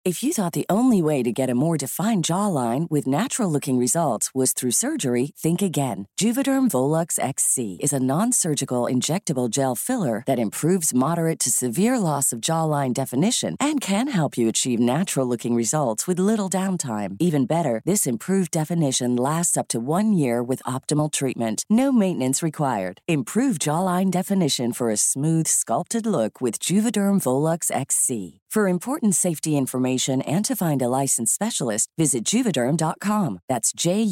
If you thought the only way to get a more defined jawline with natural-looking results was through surgery, think again. Juvederm Volux XC is a non-surgical injectable gel filler that improves moderate to severe loss of jawline definition and can help you achieve natural-looking results with little downtime. Even better, this improved definition lasts up to 1 year with optimal treatment. No maintenance required. Improve jawline definition for a smooth, sculpted look with Juvederm Volux XC. For important safety information and to find a licensed specialist, visit Juvederm.com. That's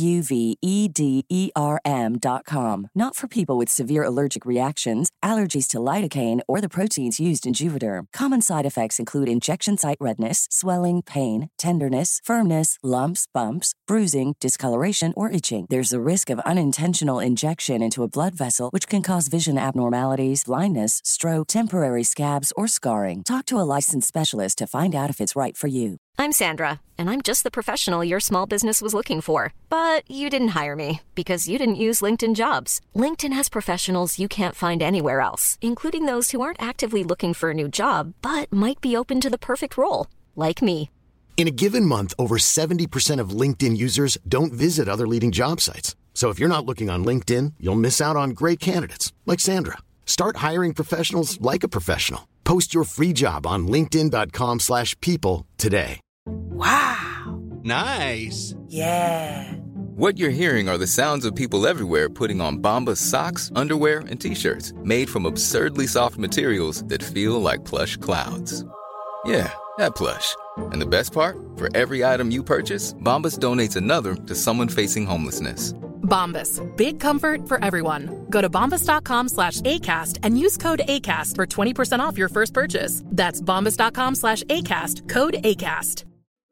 JUVEDERM.com. Not for people with severe allergic reactions, allergies to lidocaine, or the proteins used in Juvederm. Common side effects include injection site redness, swelling, pain, tenderness, firmness, lumps, bumps, bruising, discoloration, or itching. There's a risk of unintentional injection into a blood vessel, which can cause vision abnormalities, blindness, stroke, temporary scabs, or scarring. Talk to a licensed specialist to find out if it's right for you. I'm Sandra, and I'm just the professional your small business was looking for. But you didn't hire me because you didn't use LinkedIn Jobs. LinkedIn has professionals you can't find anywhere else, including those who aren't actively looking for a new job, but might be open to the perfect role, like me. In a given month, over 70% of LinkedIn users don't visit other leading job sites. So if you're not looking on LinkedIn, you'll miss out on great candidates, like Sandra. Start hiring professionals like a professional. Post your free job on linkedin.com/people today. Wow. Nice. Yeah. What you're hearing are the sounds of people everywhere putting on Bombas socks, underwear, and T-shirts made from absurdly soft materials that feel like plush clouds. Yeah, that plush. And the best part? For every item you purchase, Bombas donates another to someone facing homelessness. Bombas. Big comfort for everyone. Go to bombas.com/ACAST and use code ACAST for 20% off your first purchase. That's bombas.com/ACAST. Code ACAST.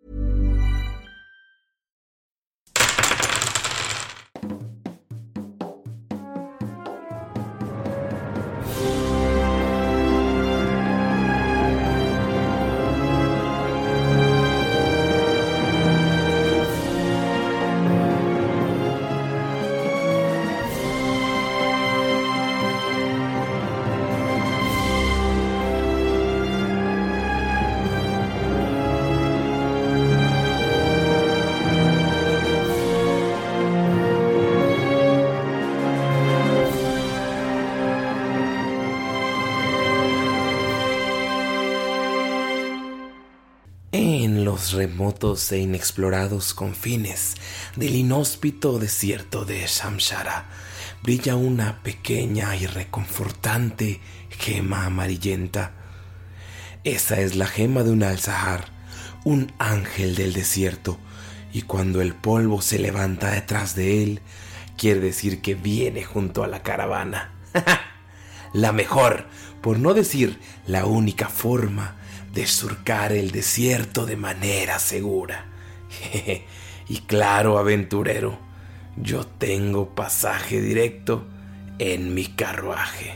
En los remotos e inexplorados confines del inhóspito desierto de Shamshara brilla una pequeña y reconfortante gema amarillenta. Esa es la gema de un Al-Sahar, un ángel del desierto, y cuando el polvo se levanta detrás de él, quiere decir que viene junto a la caravana. La mejor, por no decir la única forma de surcar el desierto de manera segura. Y claro, aventurero, yo tengo pasaje directo en mi carruaje.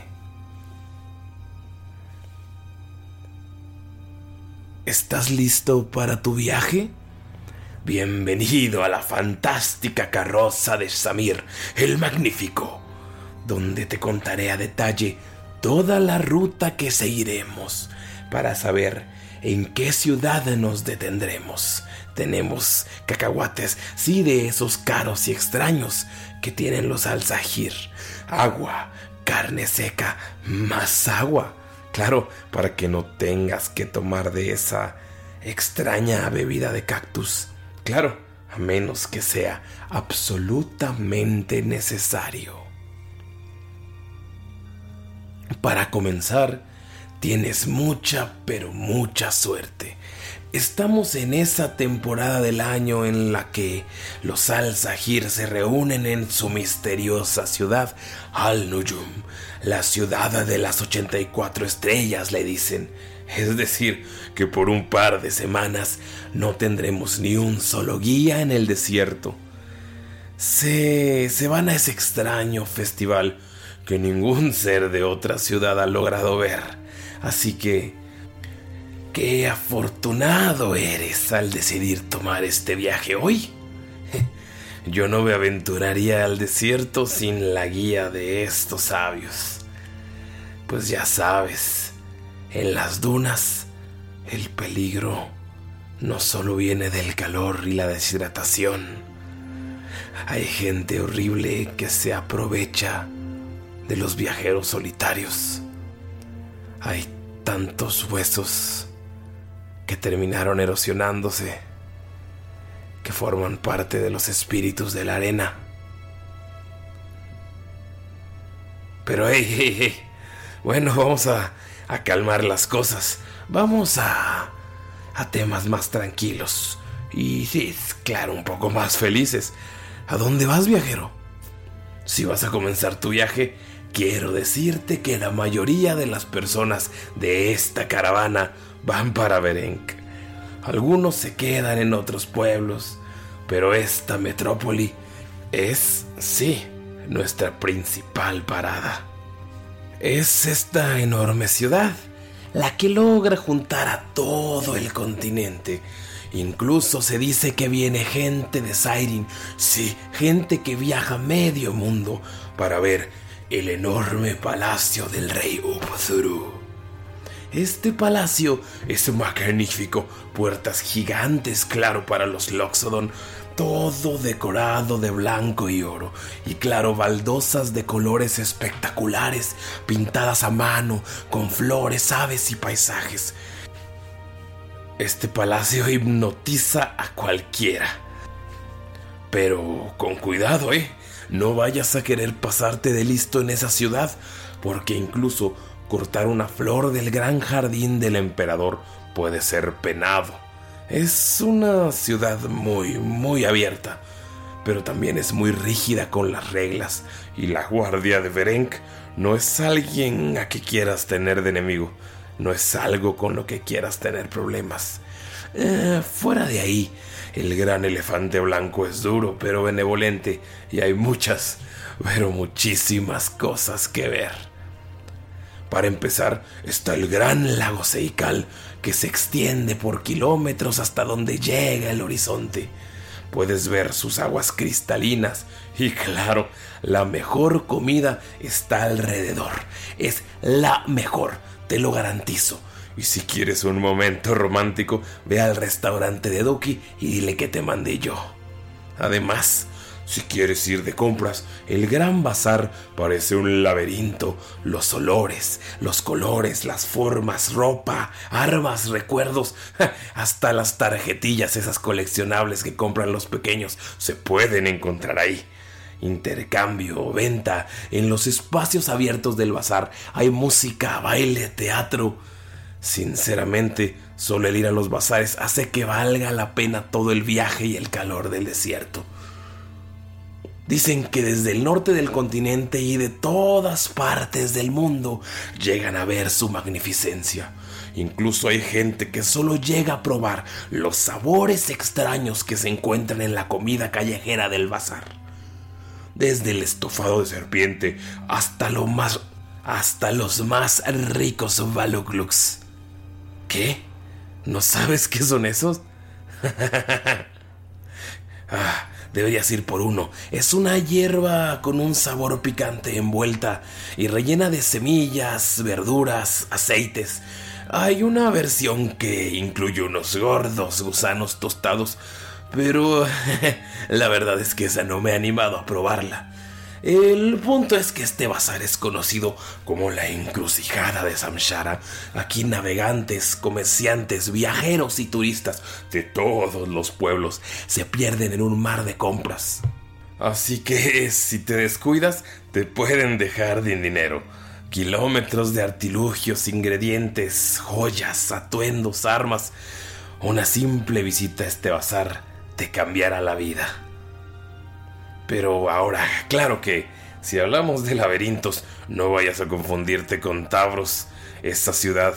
¿Estás listo para tu viaje? Bienvenido a la fantástica carroza de Samir, el Magnífico, donde te contaré a detalle toda la ruta que seguiremos para saber en qué ciudad nos detendremos. Tenemos cacahuates, sí, de esos caros y extraños que tienen los Al-Sahir. Agua, carne seca, más agua. Claro, para que no tengas que tomar de esa extraña bebida de cactus. Claro, a menos que sea absolutamente necesario. Para comenzar, tienes mucha, pero mucha suerte. Estamos en esa temporada del año en la que los Al-Sahir se reúnen en su misteriosa ciudad Al-Nujum, la ciudad de las 84 estrellas, le dicen. Es decir, que por un par de semanas no tendremos ni un solo guía en el desierto. Se van a ese extraño festival que ningún ser de otra ciudad ha logrado ver. Así que, qué afortunado eres al decidir tomar este viaje hoy. Yo no me aventuraría al desierto sin la guía de estos sabios. Pues ya sabes, en las dunas el peligro no solo viene del calor y la deshidratación. Hay gente horrible que se aprovecha de los viajeros solitarios. Hay tantos huesos que terminaron erosionándose, que forman parte de los espíritus de la arena. Pero hey, bueno, vamos a calmar las cosas. Vamos a temas más tranquilos y sí, claro, un poco más felices. ¿A dónde vas, viajero? Si vas a comenzar tu viaje, quiero decirte que la mayoría de las personas de esta caravana van para Berenc. Algunos se quedan en otros pueblos, pero esta metrópoli es, sí, nuestra principal parada. Es esta enorme ciudad la que logra juntar a todo el continente. Incluso se dice que viene gente de Seirin, sí, gente que viaja medio mundo para ver el enorme palacio del rey Upathuru. Este palacio es magnífico, puertas gigantes, claro, para los Loxodon, todo decorado de blanco y oro, y claro, baldosas de colores espectaculares, pintadas a mano, con flores, aves y paisajes. Este palacio hipnotiza a cualquiera. Pero con cuidado, no vayas a querer pasarte de listo en esa ciudad, porque incluso cortar una flor del gran jardín del emperador puede ser penado. Es una ciudad muy abierta, pero también es muy rígida con las reglas, y la guardia de Berenc no es alguien a que quieras tener de enemigo. No es algo con lo que quieras tener problemas. Fuera de ahí, el gran elefante blanco es duro pero benevolente, y hay muchas, pero muchísimas cosas que ver. Para empezar, está el gran lago Seikal, que se extiende por kilómetros hasta donde llega el horizonte. Puedes ver sus aguas cristalinas y, claro, la mejor comida está alrededor. Es la mejor, te lo garantizo. Y si quieres un momento romántico, ve al restaurante de Doki y dile que te mandé yo. Además, si quieres ir de compras, el gran bazar parece un laberinto. Los olores, los colores, las formas, ropa, armas, recuerdos, hasta las tarjetillas, esas coleccionables que compran los pequeños, se pueden encontrar ahí. Intercambio, venta, en los espacios abiertos del bazar hay música, baile, teatro. Sinceramente, solo el ir a los bazares hace que valga la pena todo el viaje y el calor del desierto. Dicen que desde el norte del continente y de todas partes del mundo llegan a ver su magnificencia. Incluso hay gente que solo llega a probar los sabores extraños que se encuentran en la comida callejera del bazar. Desde el estofado de serpiente hasta los más ricos baluglugs. ¿Qué? ¿No sabes qué son esos? Deberías ir por uno. Es una hierba con un sabor picante envuelta y rellena de semillas, verduras, aceites. Hay una versión que incluye unos gordos gusanos tostados, pero la verdad es que esa no me ha animado a probarla. El punto es que este bazar es conocido como la encrucijada de Samshara. Aquí navegantes, comerciantes, viajeros y turistas de todos los pueblos se pierden en un mar de compras. Así que si te descuidas, te pueden dejar sin dinero. Kilómetros de artilugios, ingredientes, joyas, atuendos, armas. Una simple visita a este bazar te cambiará la vida. Pero ahora, claro que si hablamos de laberintos, no vayas a confundirte con Tavros. Esta ciudad...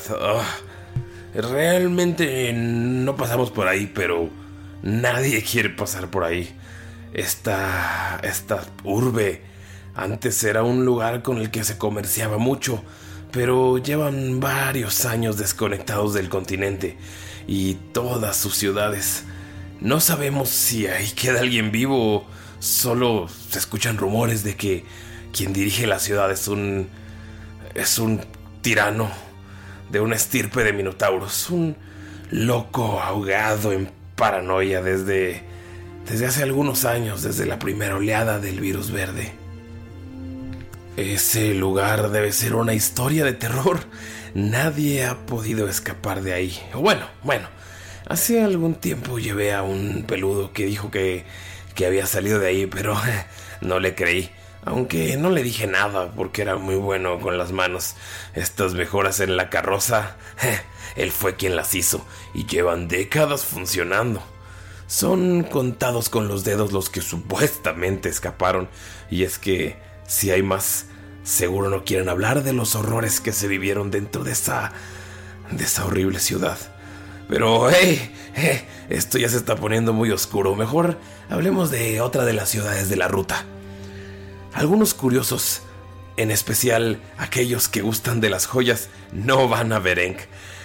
realmente no pasamos por ahí, pero nadie quiere pasar por ahí. Esta urbe antes era un lugar con el que se comerciaba mucho, pero llevan varios años desconectados del continente y todas sus ciudades. No sabemos si ahí queda alguien vivo o solo se escuchan rumores de que quien dirige la ciudad es un tirano de una estirpe de minotauros, un loco, ahogado en paranoia desde hace algunos años, desde la primera oleada del virus verde. Ese lugar debe ser una historia de terror. Nadie ha podido escapar de ahí. Bueno, hace algún tiempo llevé a un peludo que dijo que había salido de ahí, pero no le creí. Aunque no le dije nada porque era muy bueno con las manos. Estas mejoras en la carroza, él fue quien las hizo y llevan décadas funcionando. Son contados con los dedos los que supuestamente escaparon. Y es que si hay más, seguro no quieren hablar de los horrores que se vivieron dentro de esa horrible ciudad. Pero, esto ya se está poniendo muy oscuro. Mejor hablemos de otra de las ciudades de la ruta. Algunos curiosos, en especial aquellos que gustan de las joyas, no van a Berenc.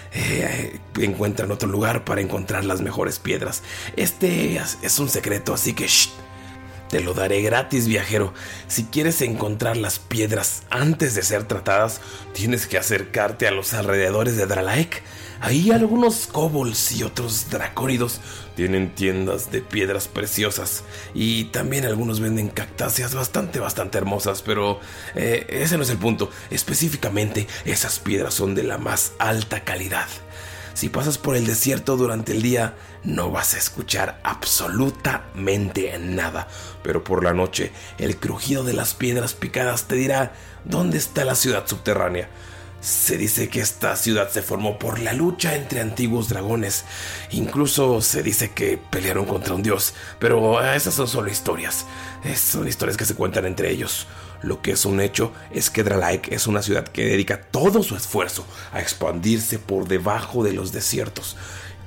Encuentran otro lugar para encontrar las mejores piedras. Este es un secreto, así que te lo daré gratis, viajero. Si quieres encontrar las piedras antes de ser tratadas, tienes que acercarte a los alrededores de Dralaek. Ahí algunos kobolds y otros dracónidos tienen tiendas de piedras preciosas. Y también algunos venden cactáceas bastante hermosas. Pero ese no es el punto. Específicamente, esas piedras son de la más alta calidad. Si pasas por el desierto durante el día, no vas a escuchar absolutamente nada. Pero por la noche, el crujido de las piedras picadas te dirá dónde está la ciudad subterránea. Se dice que esta ciudad se formó por la lucha entre antiguos dragones. Incluso se dice que pelearon contra un dios. Pero esas son solo historias. Son historias que se cuentan entre ellos. Lo que es un hecho es que Dralaek es una ciudad que dedica todo su esfuerzo a expandirse por debajo de los desiertos.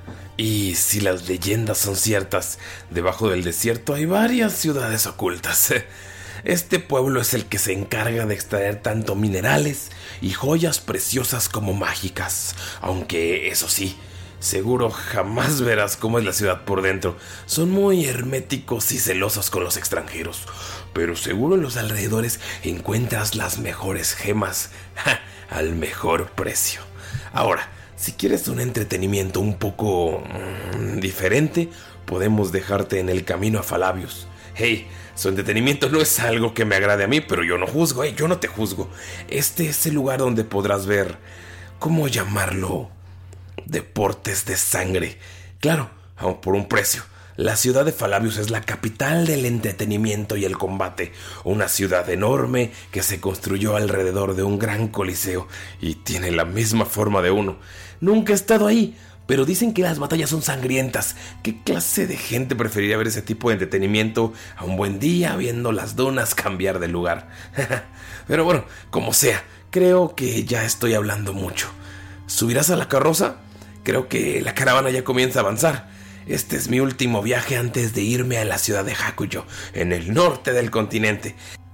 Y si las leyendas son ciertas, debajo del desierto hay varias ciudades ocultas. Este pueblo es el que se encarga de extraer tanto minerales y joyas preciosas como mágicas. Aunque, eso sí, seguro jamás verás cómo es la ciudad por dentro. Son muy herméticos y celosos con los extranjeros. Pero seguro en los alrededores encuentras las mejores gemas al mejor precio. Ahora, si quieres un entretenimiento un poco diferente, podemos dejarte en el camino a Falabius. Hey, su entretenimiento no es algo que me agrade a mí, pero yo no juzgo, yo no te juzgo. Este es el lugar donde podrás ver, ¿cómo llamarlo? Deportes de sangre. Claro, aun por un precio. La ciudad de Falabius es la capital del entretenimiento y el combate. Una ciudad enorme que se construyó alrededor de un gran coliseo y tiene la misma forma de uno. Nunca he estado ahí, pero dicen que las batallas son sangrientas. ¿Qué clase de gente preferiría ver ese tipo de entretenimiento a un buen día viendo las dunas cambiar de lugar? Pero bueno, como sea, creo que ya estoy hablando mucho. ¿Subirás a la carroza? Creo que la caravana ya comienza a avanzar. Este es mi último viaje antes de irme a la ciudad de Hakuyo, en el norte del continente.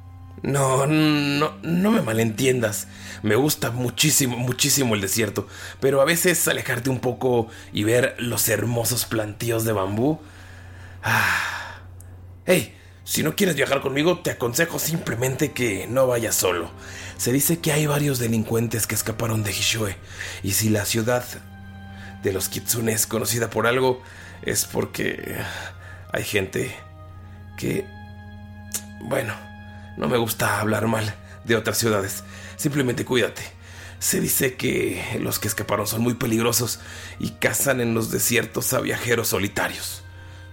No me malentiendas. Me gusta muchísimo el desierto, pero a veces alejarte un poco y ver los hermosos plantíos de bambú. Hey, si no quieres viajar conmigo, te aconsejo simplemente que no vayas solo. Se dice que hay varios delincuentes que escaparon de Hishue, y si la ciudad de los Kitsune es conocida por algo, es porque hay gente que... Bueno, no me gusta hablar mal de otras ciudades. Simplemente cuídate. Se dice que los que escaparon son muy peligrosos y cazan en los desiertos a viajeros solitarios.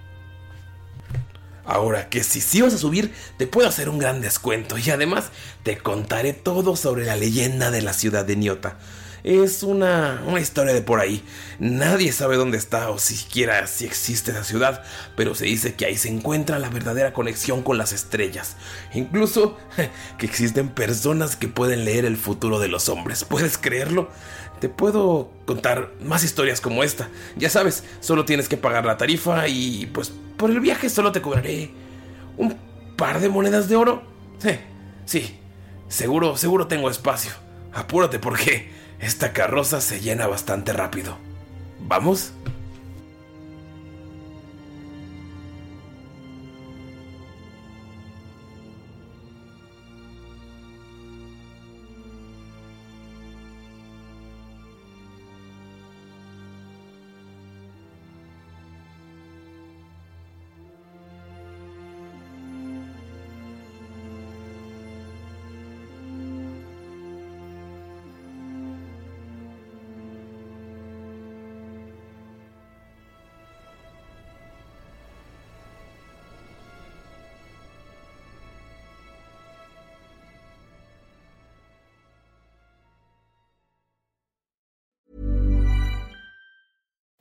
Ahora que si vas a subir, te puedo hacer un gran descuento y además te contaré todo sobre la leyenda de la ciudad de Niota. Es una historia de por ahí. Nadie sabe dónde está o siquiera si existe esa ciudad, pero se dice que ahí se encuentra la verdadera conexión con las estrellas. Incluso que existen personas que pueden leer el futuro de los hombres. ¿Puedes creerlo? Te puedo contar más historias como esta. Ya sabes, solo tienes que pagar la tarifa y pues por el viaje solo te cobraré un par de monedas de oro. Sí, seguro tengo espacio. Apúrate porque esta carroza se llena bastante rápido. ¿Vamos?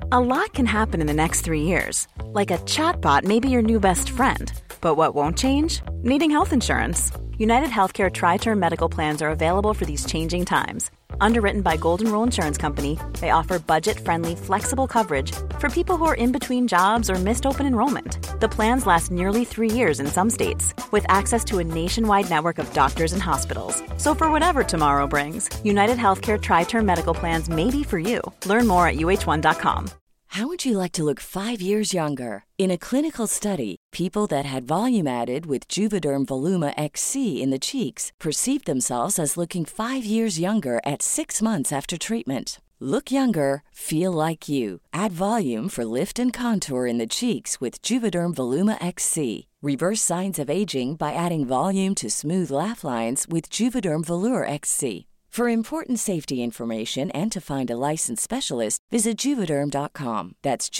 A lot can happen in the next 3 years. Like a chatbot may be your new best friend. But what won't change? Needing health insurance. United Healthcare Tri-Term Medical Plans are available for these changing times. Underwritten by Golden Rule Insurance Company, they offer budget-friendly, flexible coverage for people who are in between jobs or missed open enrollment. The plans last nearly 3 years in some states, with access to a nationwide network of doctors and hospitals. So for whatever tomorrow brings, United Healthcare Tri-Term Medical Plans may be for you. Learn more at uh1.com. How would you like to look 5 years younger? In a clinical study, people that had volume added with Juvederm Voluma XC in the cheeks perceived themselves as looking 5 years younger at 6 months after treatment. Look younger, feel like you. Add volume for lift and contour in the cheeks with Juvederm Voluma XC. Reverse signs of aging by adding volume to smooth laugh lines with Juvederm Volure XC. For important safety information and to find a licensed specialist, visit Juvederm.com. That's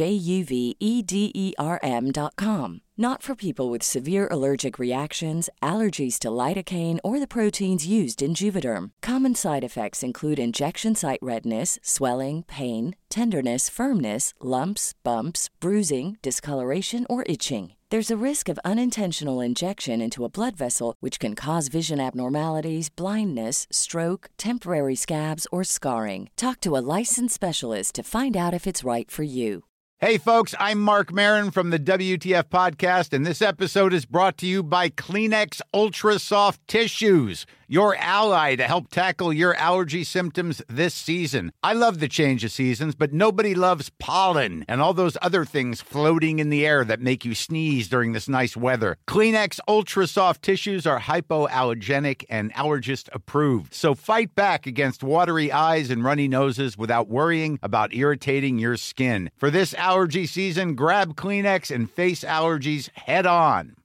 JUVEDERM.com. Not for people with severe allergic reactions, allergies to lidocaine, or the proteins used in Juvederm. Common side effects include injection site redness, swelling, pain, tenderness, firmness, lumps, bumps, bruising, discoloration, or itching. There's a risk of unintentional injection into a blood vessel, which can cause vision abnormalities, blindness, stroke, temporary scabs, or scarring. Talk to a licensed specialist to find out if it's right for you. Hey, folks, I'm Mark Maron from the WTF Podcast, and this episode is brought to you by Kleenex Ultra Soft Tissues, your ally to help tackle your allergy symptoms this season. I love the change of seasons, but nobody loves pollen and all those other things floating in the air that make you sneeze during this nice weather. Kleenex Ultra Soft Tissues are hypoallergenic and allergist approved, so fight back against watery eyes and runny noses without worrying about irritating your skin. For this allergy season, grab Kleenex and face allergies head on.